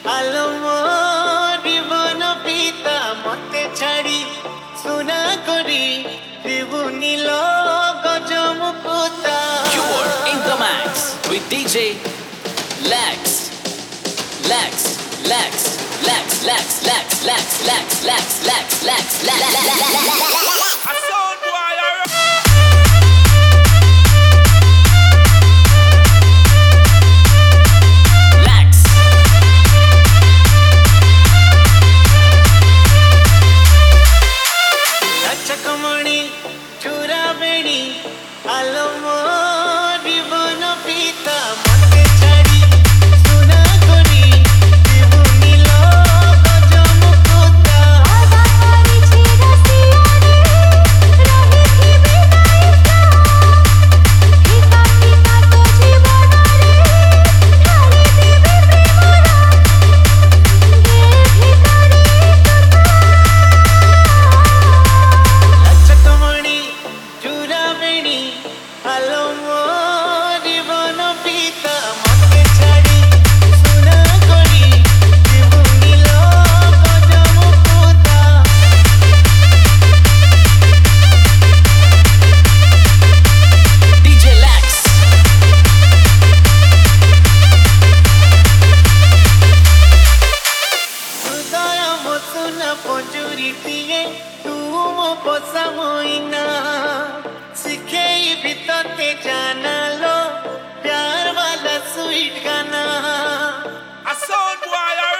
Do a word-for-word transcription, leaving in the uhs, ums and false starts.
आलो मो जीवन पिता मते छाड़ी सुना करी दिबुनी लो गजमुकुता। You are in the max with D J Lex. Lex, Lex, Lex, Lex, Lex, Lex, Lex, Lex, Lex, Lex, Lex, Lex. A sound boy, Lex. चकमणी चूरा बेणी आलो मो जीवन पिता मते छाड़ी सुना करी दिबुनी लो गजमुकुता। आधा पारी छेड़ा सियारे रही थी बिना फीका फीका तो जीवन रे ढाली देवे प्रेमरा ये भितरी चकमणी चूरा बेणी आलो मो जीवन पिता मते छाड़ी सुना करी दिबुनी लो गजमुकुता। D J Lex. हृदय मसुना पजुरी दिए तुम पोसा मोइना सिखेई बितते जाना लो प्यार वाला स्वीट गाना। a sound boy,